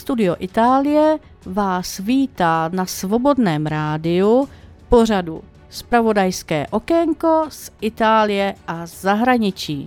Studio Itálie vás vítá na Svobodném rádiu pořadu Zpravodajské okénko z Itálie a zahraničí.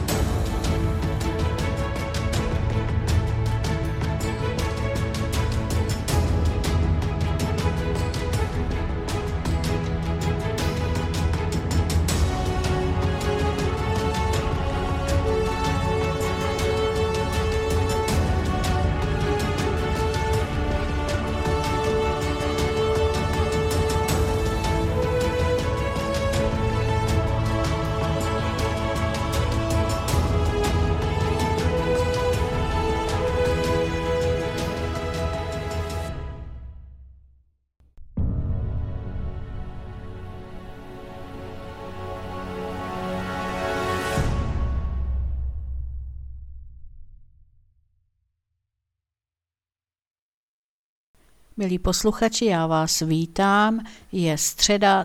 Milí posluchači, já vás vítám. Je středa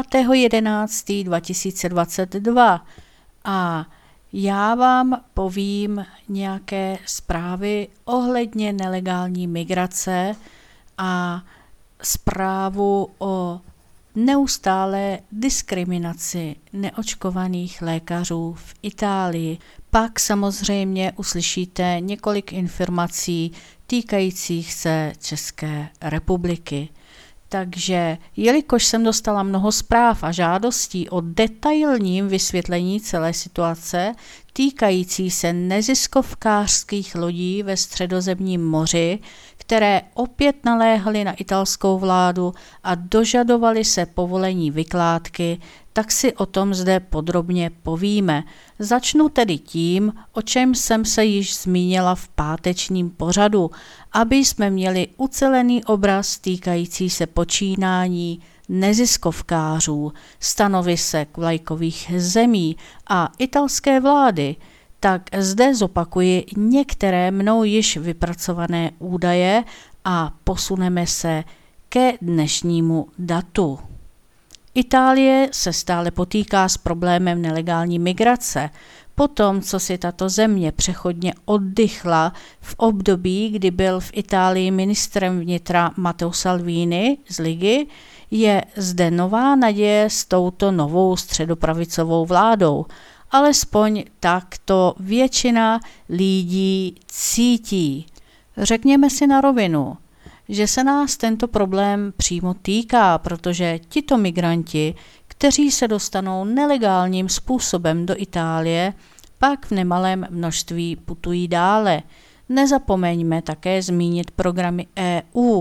9.11.2022 a já vám povím nějaké zprávy ohledně nelegální migrace a zprávu o neustálé diskriminaci neočkovaných lékařů v Itálii. Pak samozřejmě uslyšíte několik informací týkajících se České republiky. Takže jelikož jsem dostala mnoho zpráv a žádostí o detailním vysvětlení celé situace týkající se neziskovkářských lodí ve Středozemním moři, které opět naléhaly na italskou vládu a dožadovaly se povolení vykládky, tak si o tom zde podrobně povíme. Začnu tedy tím, o čem jsem se již zmínila v pátečním pořadu, aby jsme měli ucelený obraz týkající se počínání neziskovkářů, stanovisek vlajkových zemí a italské vlády. Tak zde zopakuji některé mnou již vypracované údaje a posuneme se ke dnešnímu datu. Itálie se stále potýká s problémem nelegální migrace. Potom, co si tato země přechodně oddychla v období, kdy byl v Itálii ministrem vnitra Matteo Salvini z Ligy, je zde nová naděje s touto novou středopravicovou vládou. Alespoň tak to většina lidí cítí. Řekněme si na rovinu, že se nás tento problém přímo týká, protože tito migranti, kteří se dostanou nelegálním způsobem do Itálie, pak v nemalém množství putují dále. Nezapomeňme také zmínit programy EU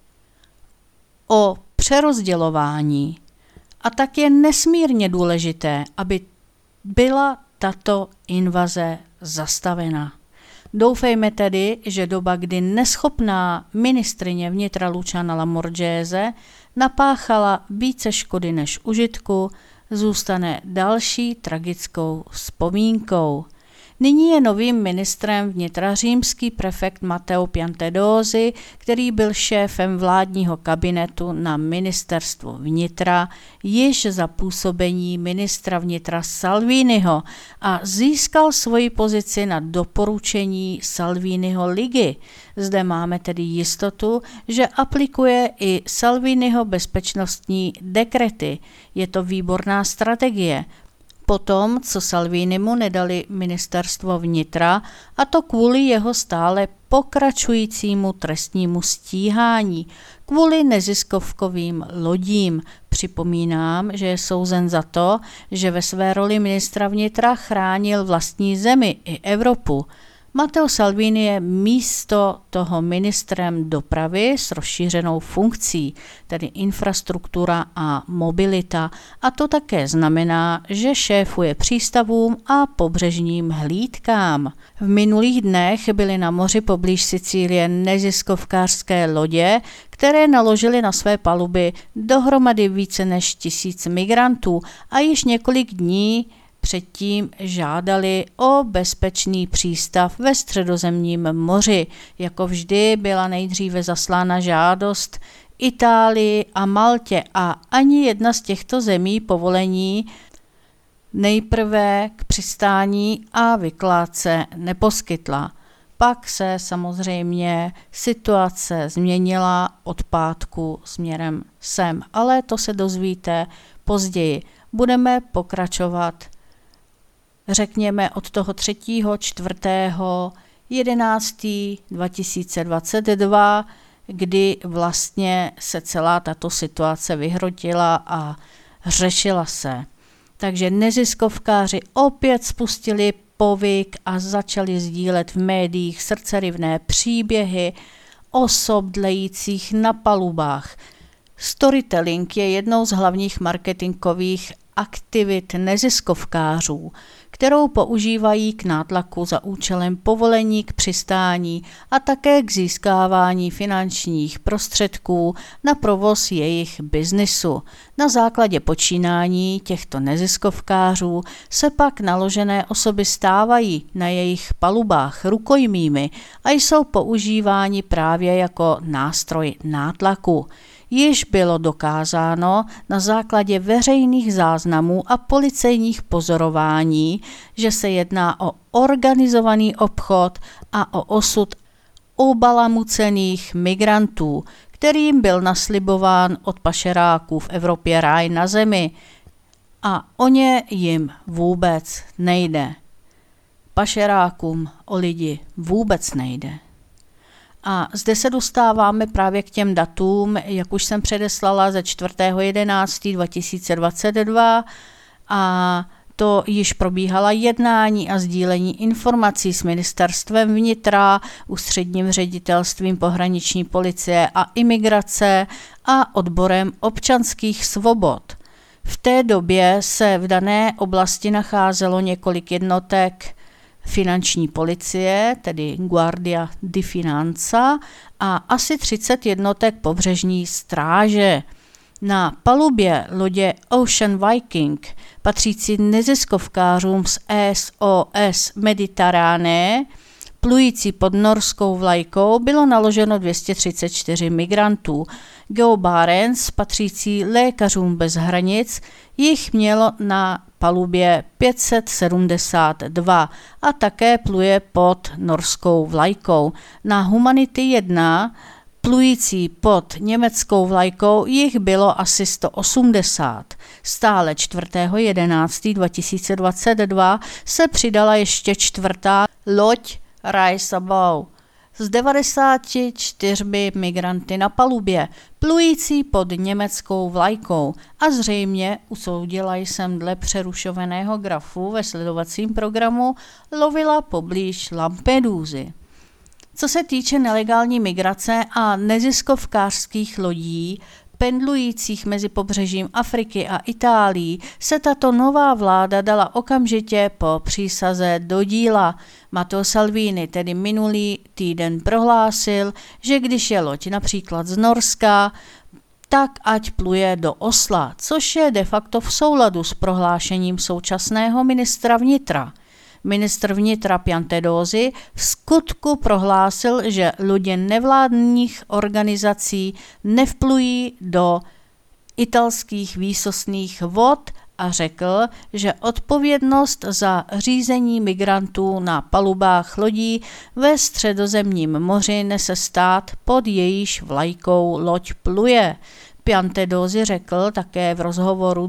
o přerozdělování. A tak je nesmírně důležité, aby byla tato invaze zastavena. Doufejme tedy, že doba, kdy neschopná ministryně vnitra Luciana Lamorgese napáchala více škody než užitku, zůstane další tragickou vzpomínkou. Nyní je novým ministrem vnitra římský prefekt Matteo Piantedosi, který byl šéfem vládního kabinetu na ministerstvu vnitra již za působení ministra vnitra Salviniho a získal svoji pozici na doporučení Salviniho ligy. Zde máme tedy jistotu, že aplikuje i Salviniho bezpečnostní dekrety. Je to výborná strategie. Potom, co Salvinimu nedali ministerstvo vnitra, a to kvůli jeho stále pokračujícímu trestnímu stíhání, kvůli neziskovkovým lodím. Připomínám, že je souzen za to, že ve své roli ministra vnitra chránil vlastní zemi i Evropu. Matteo Salvini je místo toho ministrem dopravy s rozšířenou funkcí, tedy infrastruktura a mobilita, a to také znamená, že šéfuje přístavům a pobřežním hlídkám. V minulých dnech byly na moři poblíž Sicílie neziskovkářské lodě, které naložily na své paluby dohromady více než 1000 migrantů a již několik dní předtím žádali o bezpečný přístav ve Středozemním moři. Jako vždy byla nejdříve zaslána žádost Itálii a Maltě a ani jedna z těchto zemí povolení nejprve k přistání a vykládce neposkytla. pak se samozřejmě situace změnila od pátku směrem sem, ale to se dozvíte později. Budeme pokračovat, řekněme, od toho 3., 4., 11. 2022, kdy vlastně se celá tato situace vyhrotila a řešila se. Takže neziskovkáři opět spustili povyk a začali sdílet v médiích srdcerivné příběhy osob dlejících na palubách. Storytelling je jednou z hlavních marketingových aktivit neziskovkářů, kterou používají k nátlaku za účelem povolení k přistání a také k získávání finančních prostředků na provoz jejich biznisu. Na základě počínání těchto neziskovkářů se pak naložené osoby stávají na jejich palubách rukojmími a jsou používáni právě jako nástroj nátlaku. Již bylo dokázáno na základě veřejných záznamů a policejních pozorování, že se jedná o organizovaný obchod a o osud obalamucených migrantů, kterým byl naslibován od pašeráků v Evropě ráj na zemi. A o ně jim vůbec nejde. Pašerákům o lidi vůbec nejde. A zde se dostáváme právě k těm datům, jak už jsem předeslala, ze 4.11.2022 a to již probíhala jednání a sdílení informací s ministerstvem vnitra, ústředním ředitelstvím pohraniční policie a imigrace a odborem občanských svobod. V té době se v dané oblasti nacházelo několik jednotek finanční policie, tedy Guardia di Finanza, a asi 30 jednotek pobřežní stráže. Na palubě lodě Ocean Viking, patřící neziskovkářům z SOS Mediterranee, plující pod norskou vlajkou, bylo naloženo 234 migrantů. Geo Barents, patřící Lékařům bez hranic, jich mělo na palubě 572 a také pluje pod norskou vlajkou. Na Humanity 1, plující pod německou vlajkou, jich bylo asi 180. Stále 4.11.2022 se přidala ještě 4. loď Rise Above s 94 migranty na palubě, plující pod německou vlajkou, a zřejmě, usoudila jsem dle přerušovaného grafu ve sledovacím programu, lovila poblíž Lampedusy. Co se týče nelegální migrace a neziskovkářských lodí, pendlujících mezi pobřežím Afriky a Itálií, se tato nová vláda dala okamžitě po přísaze do díla. Matteo Salvini tedy minulý týden prohlásil, že když je loď například z Norska, tak ať pluje do Osla, což je de facto v souladu s prohlášením současného ministra vnitra. Ministr vnitra Piantedosi v skutku prohlásil, že lodě nevládních organizací nevplují do italských výsostných vod a řekl, že odpovědnost za řízení migrantů na palubách lodí ve Středozemním moři nese stát, pod jejíž vlajkou loď pluje. Piantedosi řekl také v rozhovoru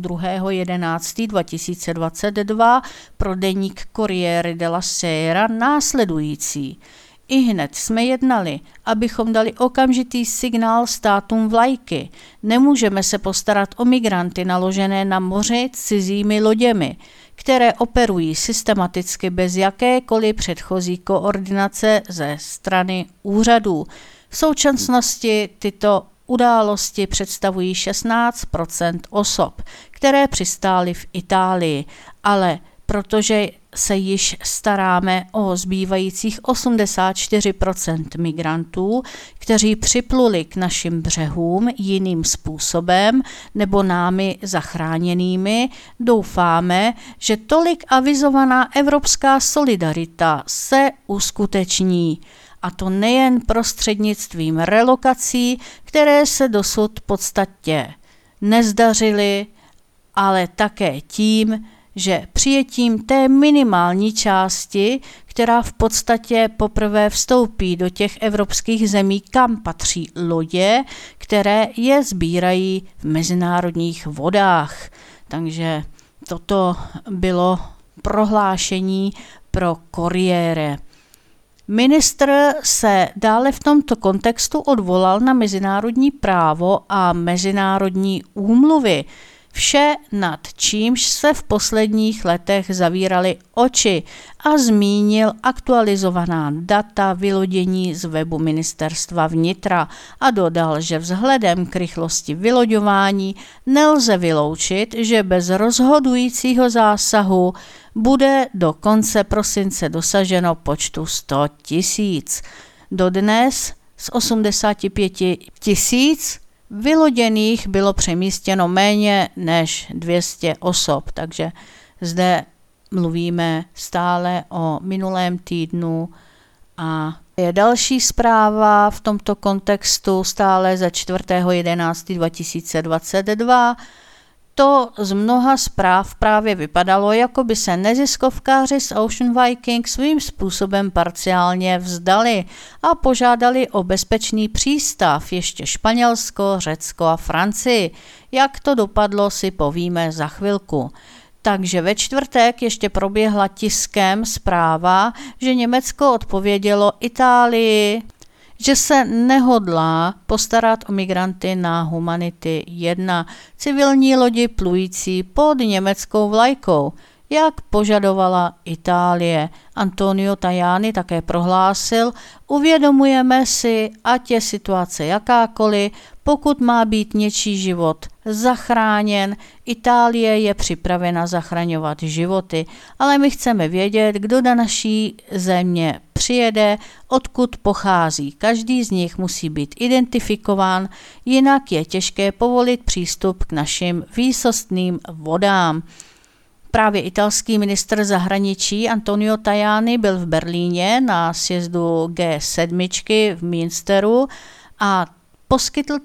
2.11.2022 pro deník Corriere della Sera následující. Ihned jsme jednali, abychom dali okamžitý signál státům vlajky. Nemůžeme se postarat o migranty naložené na moři cizími loděmi, které operují systematicky bez jakékoliv předchozí koordinace ze strany úřadů. V současnosti tyto události představují 16% osob, které přistály v Itálii, ale protože se již staráme o zbývajících 84% migrantů, kteří připluli k našim břehům jiným způsobem nebo námi zachráněnými, doufáme, že tolik avizovaná evropská solidarita se uskuteční. A to nejen prostřednictvím relokací, které se dosud v podstatě nezdařily, ale také tím, že přijetím té minimální části, která v podstatě poprvé vstoupí do těch evropských zemí, kam patří lodě, které je sbírají v mezinárodních vodách. Takže toto bylo prohlášení pro Corriere. Ministr se dále v tomto kontextu odvolal na mezinárodní právo a mezinárodní úmluvy, vše nad čímž se v posledních letech zavíraly oči, a zmínil aktualizovaná data vylodění z webu Ministerstva vnitra a dodal, že vzhledem k rychlosti vyloďování nelze vyloučit, že bez rozhodujícího zásahu bude do konce prosince dosaženo počtu 100 000. Dodnes z 85 000 vyloděných bylo přemístěno méně než 200 osob, takže zde mluvíme stále o minulém týdnu. A je další zpráva v tomto kontextu stále ze 4.11.2022. To z mnoha zpráv právě vypadalo, jako by se neziskovkáři z Ocean Viking svým způsobem parciálně vzdali a požádali o bezpečný přístav ještě Španělsko, Řecko a Francii. Jak to dopadlo, si povíme za chvilku. Takže ve čtvrtek ještě proběhla tiskem zpráva, že Německo odpovědělo Itálii, že se nehodlá postarat o migranty na Humanity 1, civilní lodi plující pod německou vlajkou, jak požadovala Itálie. Antonio Tajani také prohlásil: uvědomujeme si, ať je situace jakákoliv, pokud má být něčí život zachráněn, Itálie je připravena zachraňovat životy, ale my chceme vědět, kdo do naší země přijede, odkud pochází. Každý z nich musí být identifikován, jinak je těžké povolit přístup k našim výsostným vodám. Právě italský ministr zahraničí Antonio Tajani byl v Berlíně na sjezdu G7 v Münsteru a poskytl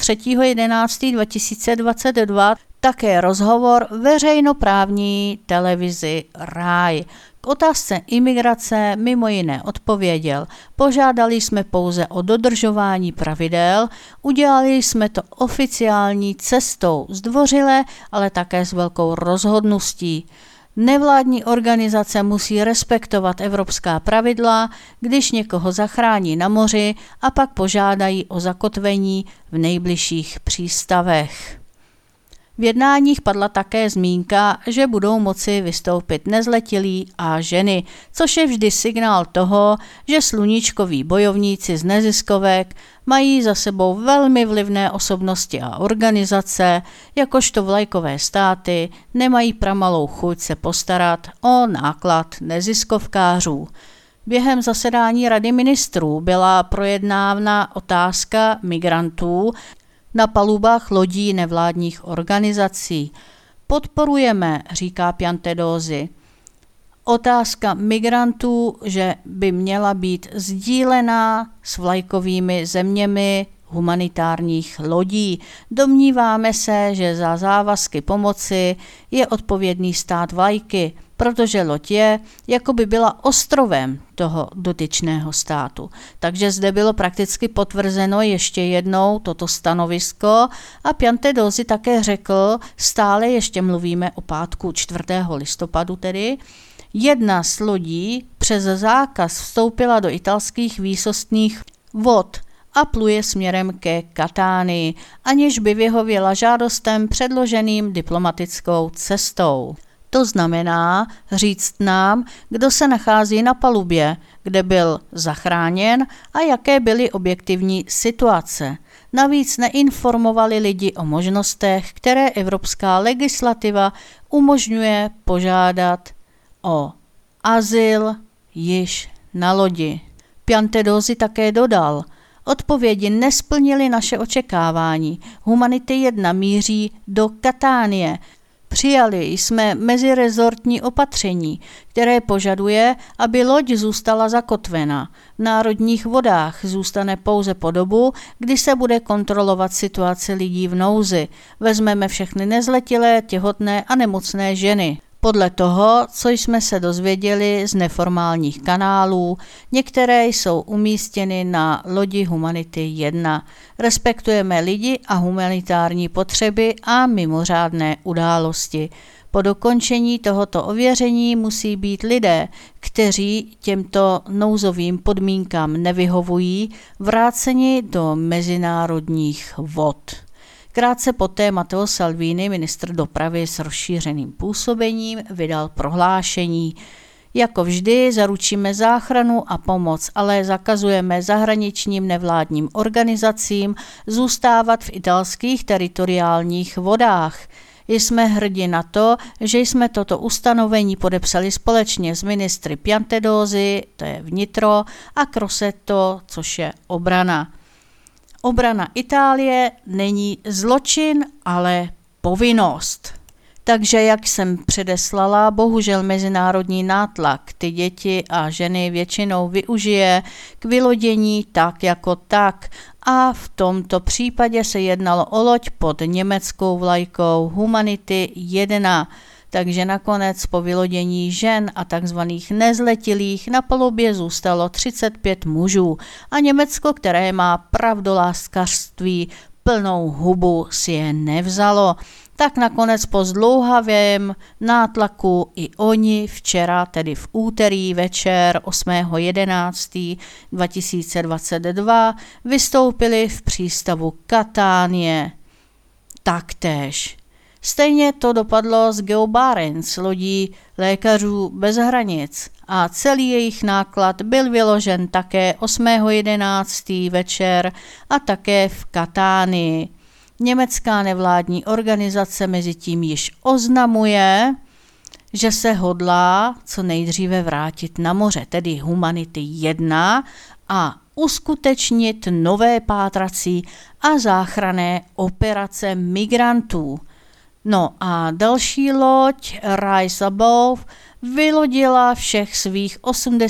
3.11.2022 také rozhovor veřejnoprávní televizi RAI. K otázce imigrace mimo jiné odpověděl: požádali jsme pouze o dodržování pravidel, udělali jsme to oficiální cestou, zdvořile, ale také s velkou rozhodností. Nevládní organizace musí respektovat evropská pravidla, když někoho zachrání na moři a pak požádají o zakotvení v nejbližších přístavech. V jednáních padla také zmínka, že budou moci vystoupit nezletilí a ženy, což je vždy signál toho, že sluníčkoví bojovníci z neziskovek mají za sebou velmi vlivné osobnosti a organizace, jakožto vlajkové státy nemají pramalou chuť se postarat o náklad neziskovkářů. Během zasedání Rady ministrů byla projednána otázka migrantů na palubách lodí nevládních organizací. Podporujeme, říká Piantedosi, otázka migrantů, že by měla být sdílená s vlajkovými zeměmi humanitárních lodí. Domníváme se, že za závazky pomoci je odpovědný stát vlajky, protože loď je, jako by byla ostrovem toho dotyčného státu. Takže zde bylo prakticky potvrzeno ještě jednou toto stanovisko a Piantedosi také řekl, stále ještě mluvíme o pátku 4. listopadu tedy, jedna z lodí přes zákaz vstoupila do italských výsostných vod a pluje směrem ke Katánii, aniž by vyhověla žádostem předloženým diplomatickou cestou. To znamená říct nám, kdo se nachází na palubě, kde byl zachráněn a jaké byly objektivní situace. Navíc neinformovali lidi o možnostech, které evropská legislativa umožňuje požádat o azyl již na lodi. Piantedosi také dodal: odpovědi nesplnily naše očekávání. Humanity 1 míří do Katánie. Přijali jsme mezirezortní opatření, které požaduje, aby loď zůstala zakotvena. V národních vodách zůstane pouze po dobu, kdy se bude kontrolovat situace lidí v nouzi. Vezmeme všechny nezletilé, těhotné a nemocné ženy. Podle toho, co jsme se dozvěděli z neformálních kanálů, některé jsou umístěny na lodi Humanity 1. Respektujeme lidi a humanitární potřeby a mimořádné události. Po dokončení tohoto ověření musí být lidé, kteří těmto nouzovým podmínkám nevyhovují, vráceni do mezinárodních vod. Krátce poté Matteo Salvini, ministr dopravy s rozšířeným působením, vydal prohlášení. Jako vždy zaručíme záchranu a pomoc, ale zakazujeme zahraničním nevládním organizacím zůstávat v italských teritoriálních vodách. Jsme hrdí na to, že jsme toto ustanovení podepsali společně s ministry Piantedosi, to je vnitro, a Crosetto, což je obrana. Obrana Itálie není zločin, ale povinnost. Takže, jak jsem předeslala, bohužel mezinárodní nátlak ty děti a ženy většinou využije k vylodění tak jako tak a v tomto případě se jednalo o loď pod německou vlajkou Humanity 1. Takže nakonec po vylodění žen a takzvaných nezletilých na palubě zůstalo 35 mužů a Německo, které má pravdoláskařství plnou hubu, si je nevzalo. Tak nakonec po zdlouhavém nátlaku i oni včera, tedy v úterý večer 8.11.2022, vystoupili v přístavu Katánie. Taktéž. Stejně to dopadlo s Geobarents, lodí Lékařů bez hranic, a celý jejich náklad byl vyložen také 8.11. večer a také v Katánii. Německá nevládní organizace mezitím již oznamuje, že se hodlá co nejdříve vrátit na moře, tedy Humanity 1, a uskutečnit nové pátrací a záchranné operace migrantů. No a další loď Rise Above vylodila všech svých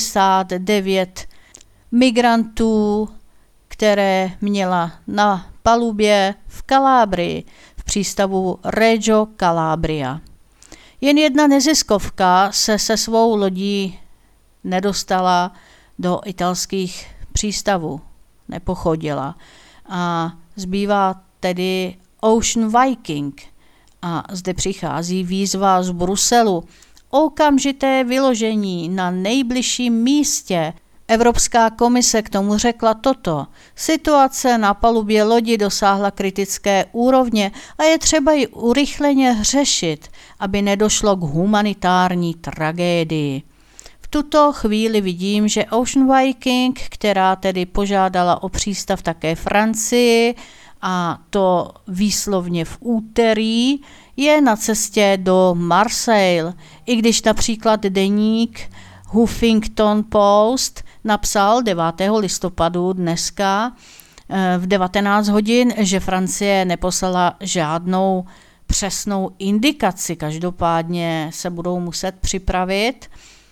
89 migrantů, které měla na palubě v Kalábrii, v přístavu Reggio Calabria. Jen jedna neziskovka se svou lodí nedostala do italských přístavů, nepochodila. A zbývá tedy Ocean Viking. A zde přichází výzva z Bruselu. Okamžité vyložení na nejbližším místě. Evropská komise k tomu řekla toto. Situace na palubě lodi dosáhla kritické úrovně a je třeba ji urychleně řešit, aby nedošlo k humanitární tragédii. V tuto chvíli vidím, že Ocean Viking, která tedy požádala o přístav také Francii, a to výslovně v úterý, je na cestě do Marseille, i když například deník Huffington Post napsal 9. listopadu dneska v 19 hodin, že Francie neposlala žádnou přesnou indikaci, každopádně se budou muset připravit.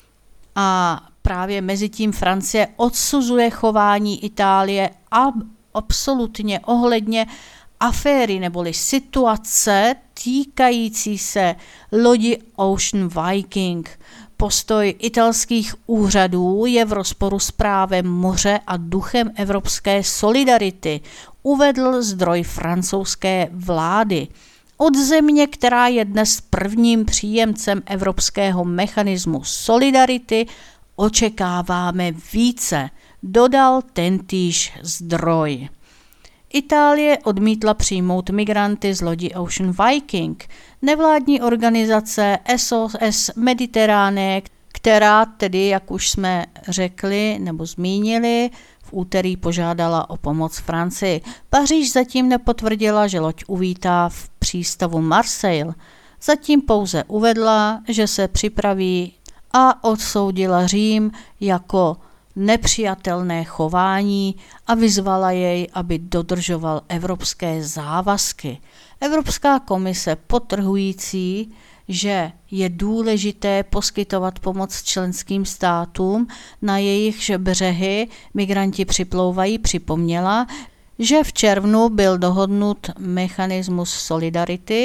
A právě mezi tím Francie odsuzuje chování Itálie a absolutně ohledně aféry neboli situace týkající se lodi Ocean Viking. Postoj italských úřadů je v rozporu s právem moře a duchem evropské solidarity, uvedl zdroj francouzské vlády. Od země, která je dnes prvním příjemcem evropského mechanismu solidarity, očekáváme více, dodal tentýž zdroj. Itálie odmítla přijmout migranty z lodi Ocean Viking. Nevládní organizace SOS Mediterránea, která tedy, jak už jsme řekli nebo zmínili, v úterý požádala o pomoc Francii. Paříž zatím nepotvrdila, že loď uvítá v přístavu Marseille. Zatím pouze uvedla, že se připraví, a odsoudila Řím jako nepřijatelné chování a vyzvala jej, aby dodržoval evropské závazky. Evropská komise podtrhující, že je důležité poskytovat pomoc členským státům, na jejichž břehy migranti připlouvají, připomněla, že v červnu byl dohodnut mechanismus solidarity,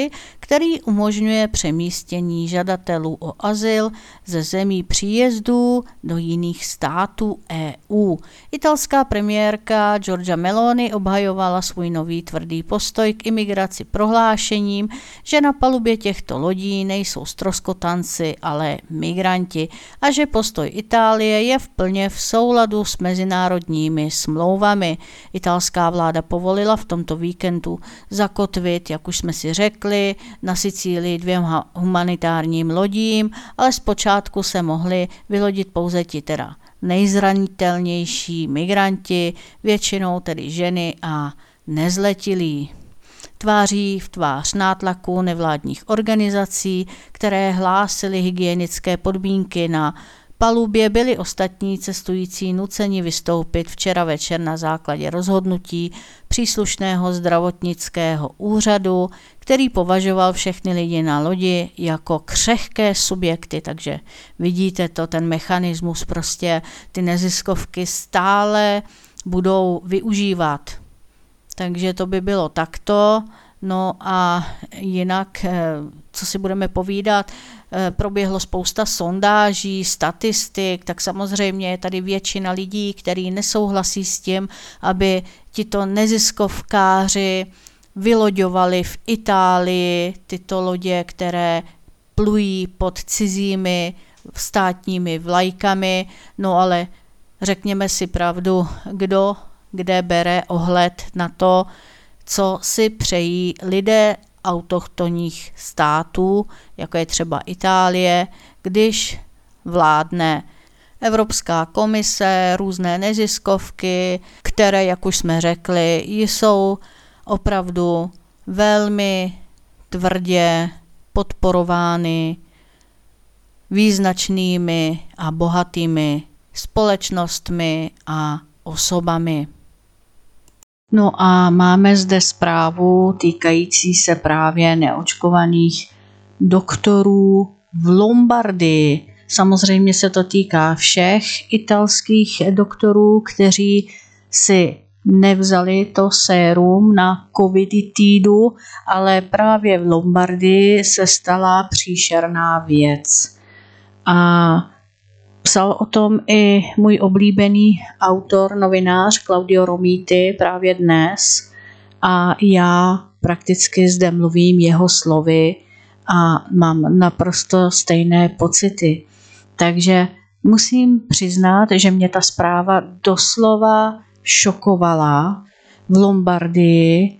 který umožňuje přemístění žadatelů o azyl ze zemí příjezdů do jiných států EU. Italská premiérka Giorgia Meloni obhajovala svůj nový tvrdý postoj k imigraci prohlášením, že na palubě těchto lodí nejsou ztroskotanci, ale migranti a že postoj Itálie je plně v souladu s mezinárodními smlouvami. Italská vláda povolila v tomto víkendu zakotvit, jak už jsme si řekli, na Sicílii 2 humanitárním lodím, ale zpočátku se mohli vylodit pouze ti teda nejzranitelnější migranti, většinou tedy ženy a nezletilí. Tváří v tvář nátlaku nevládních organizací, které hlásily hygienické podmínky na palubě, byli ostatní cestující nuceni vystoupit včera večer na základě rozhodnutí příslušného zdravotnického úřadu, který považoval všechny lidi na lodi jako křehké subjekty. Takže vidíte to, ten mechanismus, prostě ty neziskovky stále budou využívat. Takže to by bylo takto. No a jinak, co si budeme povídat, proběhlo spousta sondáží, statistik, tak samozřejmě je tady většina lidí, kteří nesouhlasí s tím, aby tito neziskovkáři vyloďovali v Itálii tyto lodě, které plují pod cizími státními vlajkami, no ale řekněme si pravdu, kdo kde bere ohled na to, co si přejí lidé autochtonních států, jako je třeba Itálie, když vládne Evropská komise, různé neziskovky, které, jak už jsme řekli, jsou opravdu velmi tvrdě podporovány význačnými a bohatými společnostmi a osobami. No a máme zde zprávu týkající se právě neočkovaných doktorů v Lombardii. Samozřejmě se to týká všech italských doktorů, kteří si nevzali to sérum na coviditídu, ale právě v Lombardii se stala příšerná věc. A psal o tom i můj oblíbený autor, novinář Claudio Romiti právě dnes a já prakticky zde mluvím jeho slovy a mám naprosto stejné pocity. Takže musím přiznat, že mě ta zpráva doslova šokovala. V Lombardii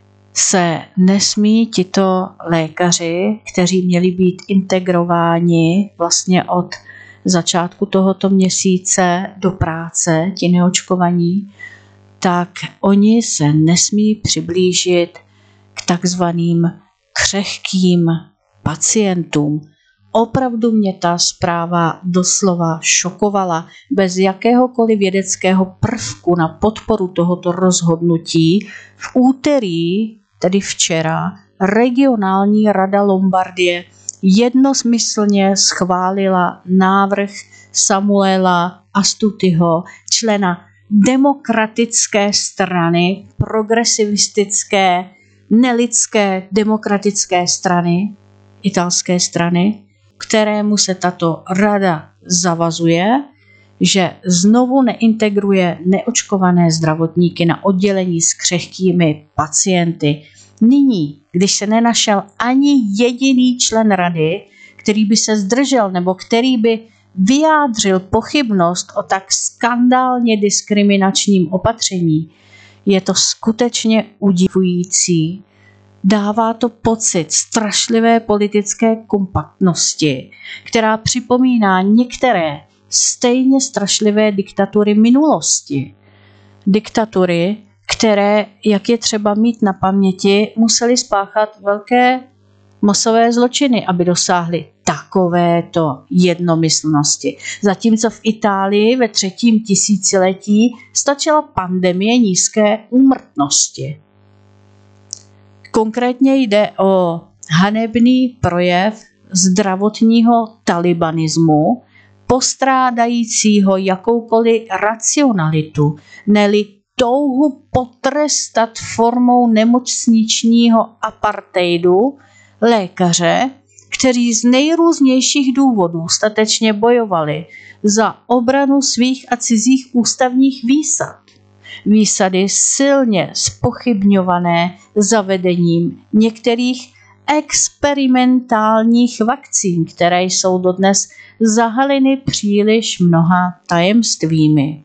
se nesmí tito lékaři, kteří měli být integrováni vlastně od začátku tohoto měsíce do práce, ti neočkovaní, tak oni se nesmí přiblížit k takzvaným křehkým pacientům. Opravdu mě ta zpráva doslova šokovala. Bez jakéhokoliv vědeckého prvku na podporu tohoto rozhodnutí v úterý, tedy včera, regionální rada Lombardie jednomyslně schválila návrh Samuela Astutiho, člena demokratické strany, progresivistické, nelidské demokratické strany, italské strany, kterému se tato rada zavazuje, že znovu neintegruje neočkované zdravotníky na oddělení s křehkými pacienty. Nyní, když se nenašel ani jediný člen rady, který by se zdržel nebo který by vyjádřil pochybnost o tak skandálně diskriminačním opatření, je to skutečně udivující. Dává to pocit strašlivé politické kompaktnosti, která připomíná některé stejně strašlivé diktatury minulosti. Diktatury, které, jak je třeba mít na paměti, museli spáchat velké masové zločiny, aby dosáhly takovéto jednomyslnosti. Zatímco v Itálii ve 3. tisíciletí stačila pandemie nízké úmrtnosti. Konkrétně jde o hanebný projev zdravotního talibanismu, postrádajícího jakoukoliv racionalitu, neli touhu potrestat formou nemocničního apartheidu lékaře, kteří z nejrůznějších důvodů statečně bojovali za obranu svých a cizích ústavních výsad. Výsady silně zpochybňované zavedením některých experimentálních vakcín, které jsou dodnes zahaleny příliš mnoha tajemstvími.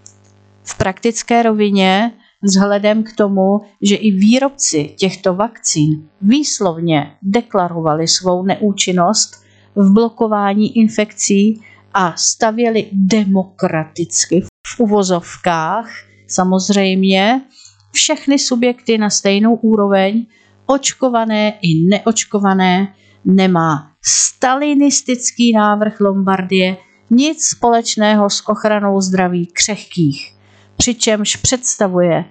V praktické rovině, vzhledem k tomu, že i výrobci těchto vakcín výslovně deklarovali svou neúčinnost v blokování infekcí a stavěli demokraticky v uvozovkách, samozřejmě všechny subjekty na stejnou úroveň, očkované i neočkované, nemá stalinistický návrh Lombardie nic společného s ochranou zdraví křehkých, přičemž představuje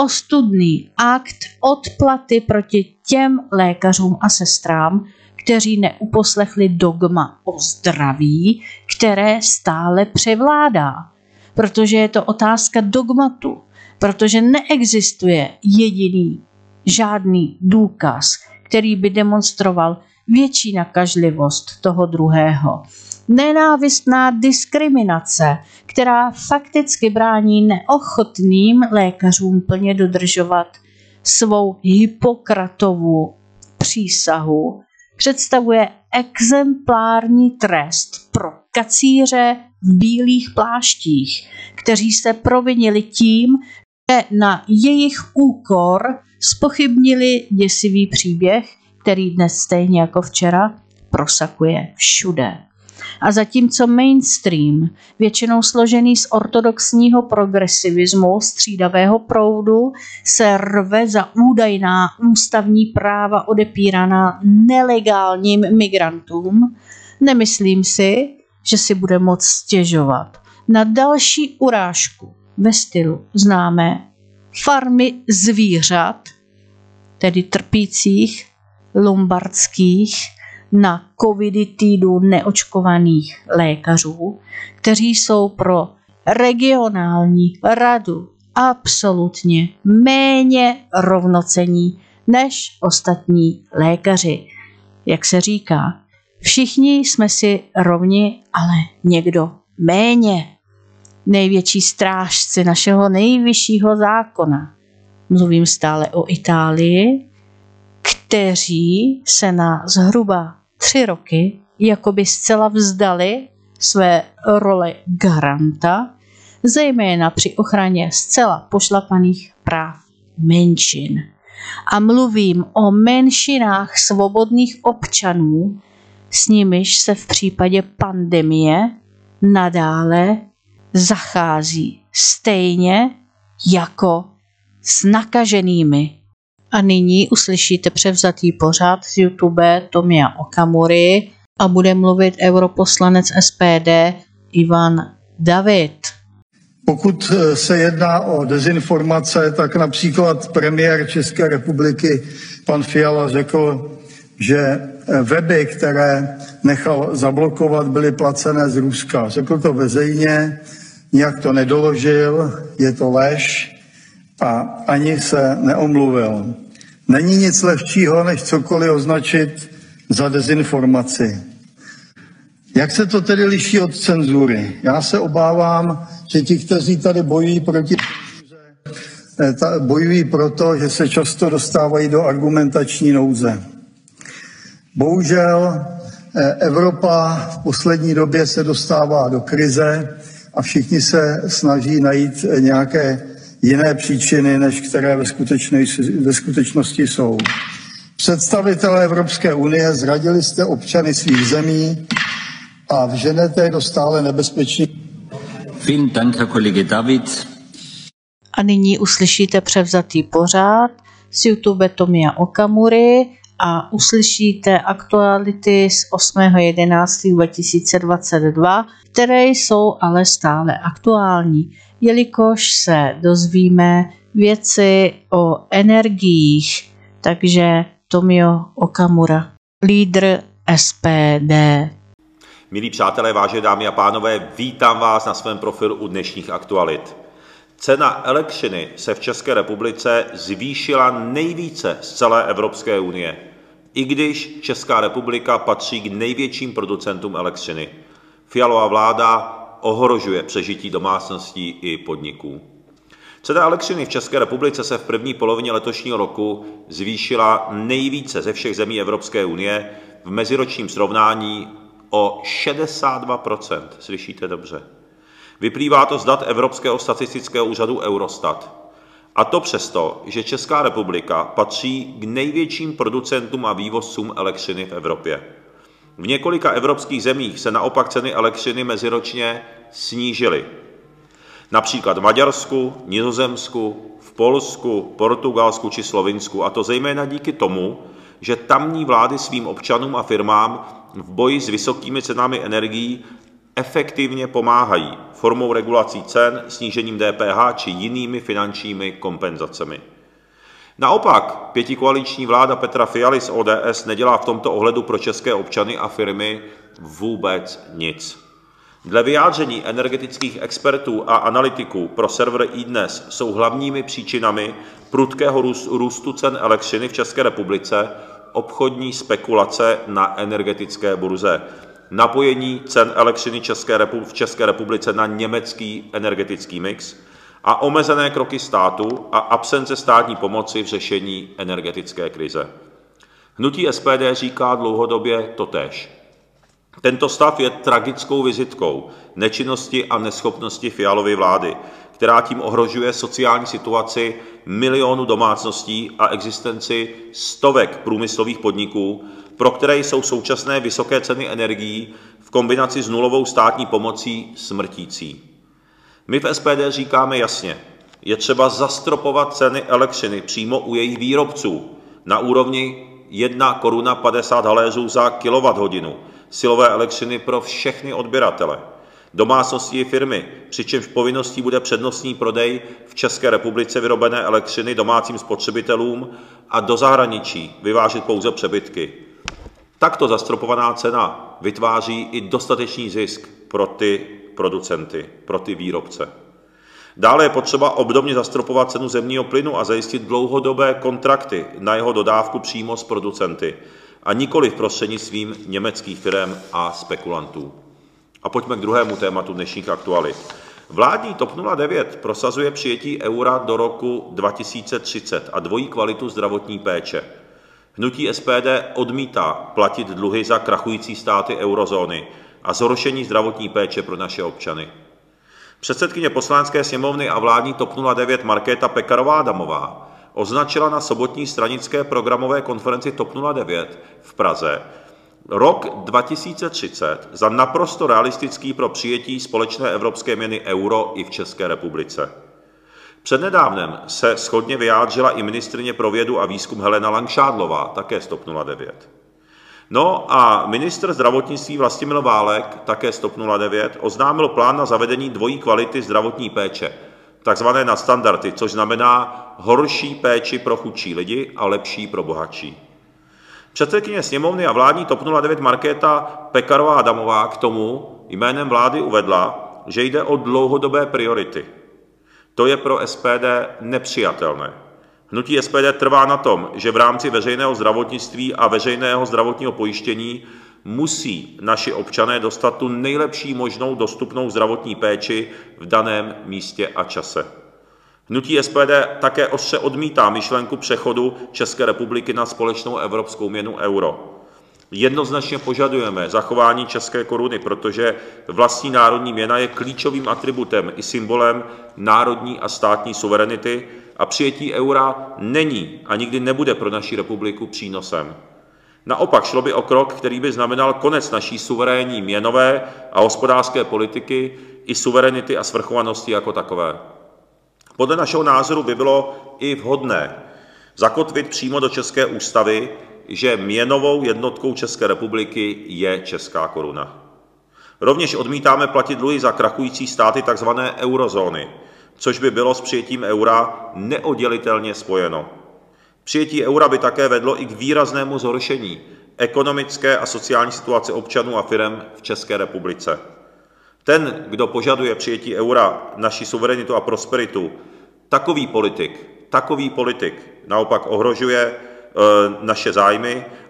ostudný akt odplaty proti těm lékařům a sestrám, kteří neuposlechli dogma o zdraví, které stále převládá. Protože je to otázka dogmatu, protože neexistuje jediný žádný důkaz, který by demonstroval větší nakažlivost toho druhého. Nenávistná diskriminace, která fakticky brání neochotným lékařům plně dodržovat svou Hippokratovu přísahu, představuje exemplární trest pro kacíře v bílých pláštích, kteří se provinili tím, že na jejich úkor zpochybnili děsivý příběh, který dnes stejně jako včera prosakuje všude. A zatímco mainstream, většinou složený z ortodoxního progresivismu střídavého proudu, se rve za údajná ústavní práva odepíraná nelegálním migrantům, nemyslím si, že si bude moct stěžovat na další urážku ve stylu známé farmy zvířat, tedy trpících lombardských na coviditidu neočkovaných lékařů, kteří jsou pro regionální radu absolutně méně rovnocenní než ostatní lékaři. Jak se říká, všichni jsme si rovni, ale někdo méně. Největší strážci našeho nejvyššího zákona. Mluvím stále o Itálii, kteří se na zhruba 3 roky jakoby zcela vzdali své role garanta, zejména při ochraně zcela pošlapaných práv menšin. A mluvím o menšinách svobodných občanů, s nimiž se v případě pandemie nadále zachází stejně jako s nakaženými. A nyní uslyšíte převzatý pořad z YouTube Tomia Okamury a bude mluvit europoslanec SPD Ivan David. Pokud se jedná o dezinformace, tak například premiér České republiky pan Fiala řekl, že weby, které nechal zablokovat, byly placené z Ruska. Řekl to veřejně, nijak to nedoložil, je to lež a ani se neomluvil. Není nic lehčího, než cokoliv označit za dezinformaci. Jak se to tedy liší od cenzury? Já se obávám, že ti, kteří tady bojují proti bojují proto, že se často dostávají do argumentační nouze. Bohužel Evropa v poslední době se dostává do krize a všichni se snaží najít nějaké jiné příčiny, než které ve skutečnosti jsou. Představitelé Evropské unie, zradili jste občany svých zemí a vženete do stále nebezpečí. Vielen Dank, Herr Kollege David. A nyní uslyšíte převzatý pořad z YouTube Tomia Okamury a uslyšíte aktuality z 8.11.2022, které jsou ale stále aktuální, jelikož se dozvíme věci o energiích. Takže Tomio Okamura, lídr SPD. Milí přátelé, vážené dámy a pánové, vítám vás na svém profilu u dnešních aktualit. Cena elektřiny se v České republice zvýšila nejvíce z celé Evropské unie. i když Česká republika patří k největším producentům elektřiny. Fialova vláda ohrožuje přežití domácností i podniků. Cena elektřiny v České republice se v první polovině letošního roku zvýšila nejvíce ze všech zemí Evropské unie v meziročním srovnání o 62%. Slyšíte dobře. Vyplývá to z dat Evropského statistického úřadu Eurostat. A to přesto, že Česká republika patří k největším producentům a vývozcům elektřiny v Evropě. V několika evropských zemích se naopak ceny elektřiny meziročně snížily. Například v Maďarsku, Nizozemsku, v Polsku, Portugalsku či Slovinsku. A to zejména díky tomu, že tamní vlády svým občanům a firmám v boji s vysokými cenami energií efektivně pomáhají formou regulací cen, snížením DPH či jinými finančními kompenzacemi. Naopak, pětikoaliční vláda Petra Fialy z ODS nedělá v tomto ohledu pro české občany a firmy vůbec nic. Dle vyjádření energetických expertů a analytiků pro server iDnes jsou hlavními příčinami prudkého růstu cen elektřiny v České republice obchodní spekulace na energetické burze, napojení cen elektřiny v České republice na německý energetický mix a omezené kroky státu a absence státní pomoci v řešení energetické krize. Hnutí SPD říká dlouhodobě totéž. Tento stav je tragickou vizitkou nečinnosti a neschopnosti Fialovy vlády, která tím ohrožuje sociální situaci milionů domácností a existenci stovek průmyslových podniků, pro které jsou současné vysoké ceny energií v kombinaci s nulovou státní pomocí smrtící. My v SPD říkáme jasně, je třeba zastropovat ceny elektřiny přímo u jejich výrobců na úrovni 1,50 Kč za kilowatthodinu silové elektřiny pro všechny odběratele, domácnosti i firmy, přičemž povinností bude přednostní prodej v České republice vyrobené elektřiny domácím spotřebitelům a do zahraničí vyvážet pouze přebytky. Takto zastropovaná cena vytváří i dostatečný zisk pro ty producenty, pro ty výrobce. Dále je potřeba obdobně zastropovat cenu zemního plynu a zajistit dlouhodobé kontrakty na jeho dodávku přímo s producenty a nikoli prostřednictvím německých firem a spekulantů. A pojďme k druhému tématu dnešních aktualit. Vládní TOP 09 prosazuje přijetí eura do roku 2030 a dvojí kvalitu zdravotní péče. Hnutí SPD odmítá platit dluhy za krachující státy eurozóny a zhoršení zdravotní péče pro naše občany. Předsedkyně Poslanecké sněmovny a vládní TOP 09 Markéta Pekarová Adamová označila na sobotní stranické programové konferenci TOP 09 v Praze rok 2030 za naprosto realistický pro přijetí společné evropské měny euro i v České republice. Přednedávnem se shodně vyjádřila i ministryně pro vědu a výzkum Helena Langšádlová, také z TOP 09. No a ministr zdravotnictví Vlastimil Válek, také z TOP 09, oznámil plán na zavedení dvojí kvality zdravotní péče, takzvané nadstandardy, což znamená horší péči pro chudší lidi a lepší pro bohatší. Předsedkyně sněmovny a vládní TOP 09 Markéta Pekarová Adamová k tomu jménem vlády uvedla, že jde o dlouhodobé priority. To je pro SPD nepřijatelné. Hnutí SPD trvá na tom, že v rámci veřejného zdravotnictví a veřejného zdravotního pojištění musí naši občané dostat tu nejlepší možnou dostupnou zdravotní péči v daném místě a čase. Hnutí SPD také ostře odmítá myšlenku přechodu České republiky na společnou evropskou měnu euro. Jednoznačně požadujeme zachování české koruny, protože vlastní národní měna je klíčovým atributem i symbolem národní a státní suverenity a přijetí eura není a nikdy nebude pro naši republiku přínosem. Naopak šlo by o krok, který by znamenal konec naší suverénní měnové a hospodářské politiky i suverenity a svrchovanosti jako takové. Podle našeho názoru by bylo i vhodné zakotvit přímo do české ústavy, že měnovou jednotkou České republiky je česká koruna. Rovněž odmítáme platit dluhy za krachující státy tzv. Eurozóny, což by bylo s přijetím eura neoddělitelně spojeno. Přijetí eura by také vedlo i k výraznému zhoršení ekonomické a sociální situace občanů a firem v České republice. Ten, kdo požaduje přijetí eura, naši suverenitu a prosperitu, takový politik naopak ohrožuje naše zájmy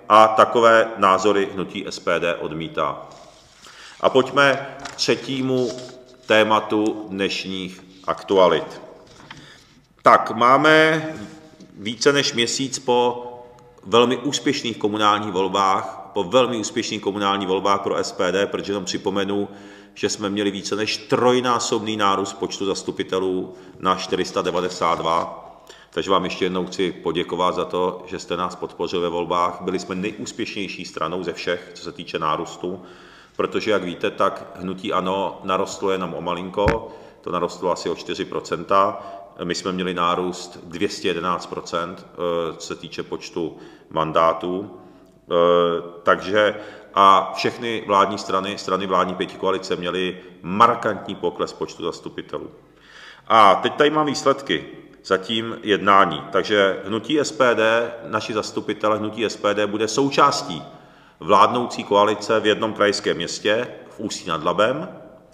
a takové názory hnutí SPD odmítá. A pojďme k třetímu tématu dnešních aktualit. Tak, máme více než měsíc po velmi úspěšných komunálních volbách, pro SPD, protože jenom připomenu, že jsme měli více než trojnásobný nárůst počtu zastupitelů na 492. Takže vám ještě jednou chci poděkovat za to, že jste nás podpořili ve volbách. Byli jsme nejúspěšnější stranou ze všech, co se týče nárůstu, protože, jak víte, tak hnutí ANO narostlo jenom o malinko, to narostlo asi o 4%. My jsme měli nárůst 211%, co se týče počtu mandátů. Takže a všechny vládní strany vládní pětikoalice měly markantní pokles počtu zastupitelů. A teď tady mám výsledky zatím jednání. Takže hnutí SPD, naši zastupitelé hnutí SPD bude součástí vládnoucí koalice v jednom krajském městě, v Ústí nad Labem.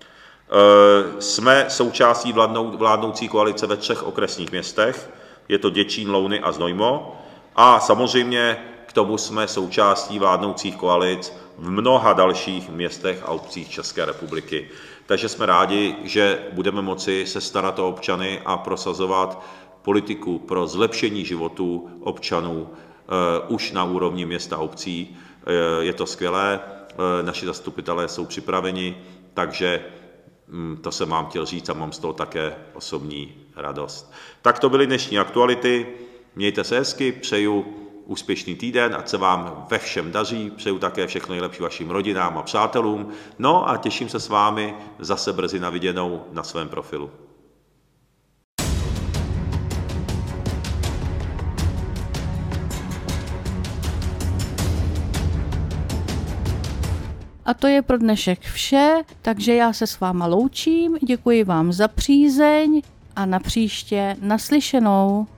Jsme součástí vládnoucí koalice ve 3 okresních městech, je to Děčín, Louny a Znojmo. A samozřejmě k tomu jsme součástí vládnoucích koalic v mnoha dalších městech a obcích České republiky. Takže jsme rádi, že budeme moci se starat o občany a prosazovat politiku pro zlepšení životů občanů už na úrovni měst a obcí. Je to skvělé, naši zastupitelé jsou připraveni, takže to jsem vám chtěl říct a mám z toho také osobní radost. Tak to byly dnešní aktuality. Mějte se hezky, přeju úspěšný týden, ať se vám ve všem daří, přeju také všechno nejlepší vašim rodinám a přátelům. No a těším se s vámi zase brzy na viděnou na svém profilu. A to je pro dnešek vše, takže já se s váma loučím, děkuji vám za přízeň a napříště naslyšenou.